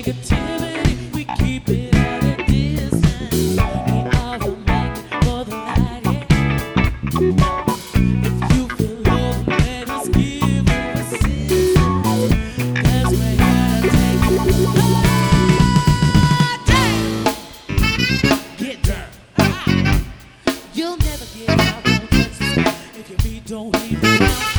negativity, we keep it at a distance. We are the magnet for the light, yeah. If you feel low, let us give you assistance. That's where I take you. Get down. You'll never get out of Texas if your feet don't leave the ground.